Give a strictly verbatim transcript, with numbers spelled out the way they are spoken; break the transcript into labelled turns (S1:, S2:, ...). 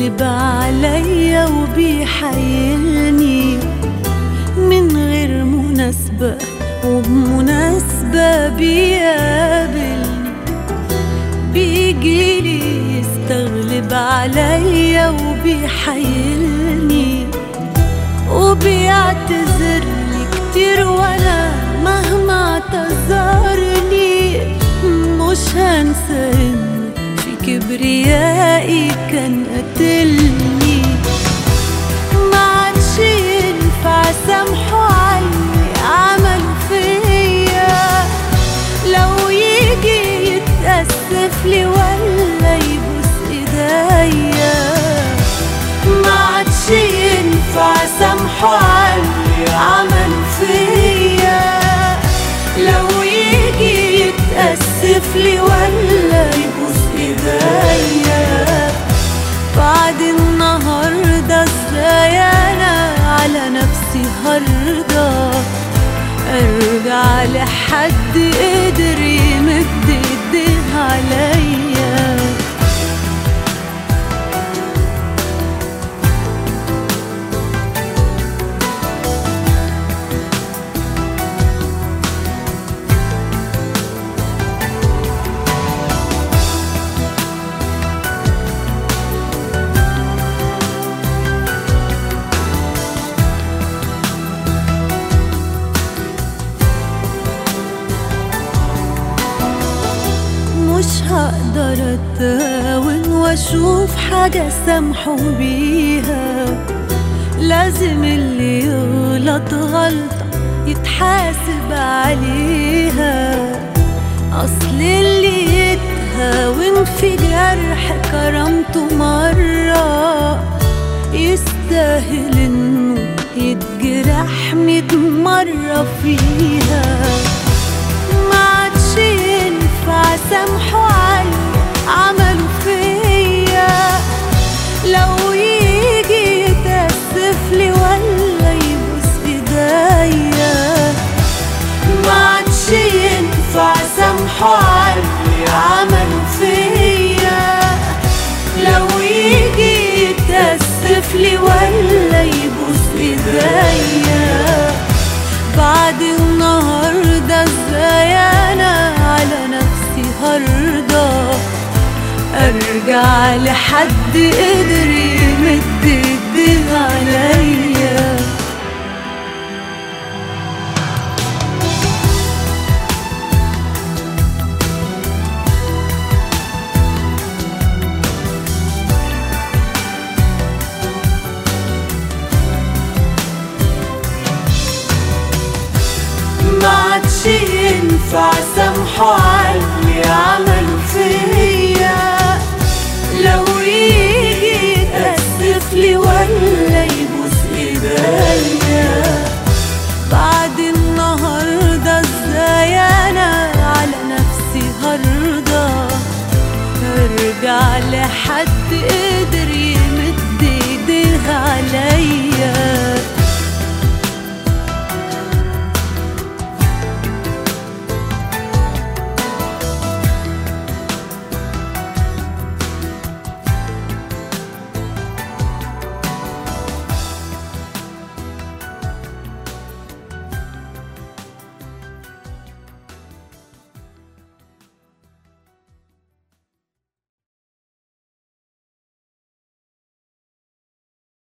S1: يستغلب عليا وبيحايلني من غير مناسبة، وبمناسبة بيقابلني. بيجيلي يستغلب عليا وبيحايلني وبيعتذرلي كتير، وانا مهما اعتذرلي مش هنسى انه في كبريائي كان قتلني. ما عادش ينفع سامحه عاللي عمله فيا، لو يجي يتأسف لي ولا يبوس ايديا. ما عادش ينفع سامحه عاللي عمله فيا، لو يجي يتأسف لي ولا يبوس ايديا. بعد النهارده ازاي انا على نفسي هرضى ارجع لحد قدر يمد ايديه عليا؟ مش هقدر اتهاون واشوف حاجة سامحه بيها، لازم اللي يغلط غلطة يتحاسب عليها. اصل اللي يتهاون في جرح كرامته مرة يستاهل انه يتجرح ميت مرة فيها. ما عادش ينفع سامحه عاللي عمله فيا، لو يجي يتأسف لي ولا يبوس ايديا. ما عادش ينفع سامحه عاللي عمله فيا، لو يجي يتأسف لي ولا يبوس ايديا. بعد النهارده ازاي انا على نفسي هرضى ارجع لحد قدر يمد ايديه عليا؟ ما عادش ينفع سامحه عاللي عمله فيا، لو يجي يتأسف لي ولا يبوس ايديا. بعد النهارده ازاي انا على نفسي هرضى ارجع لحد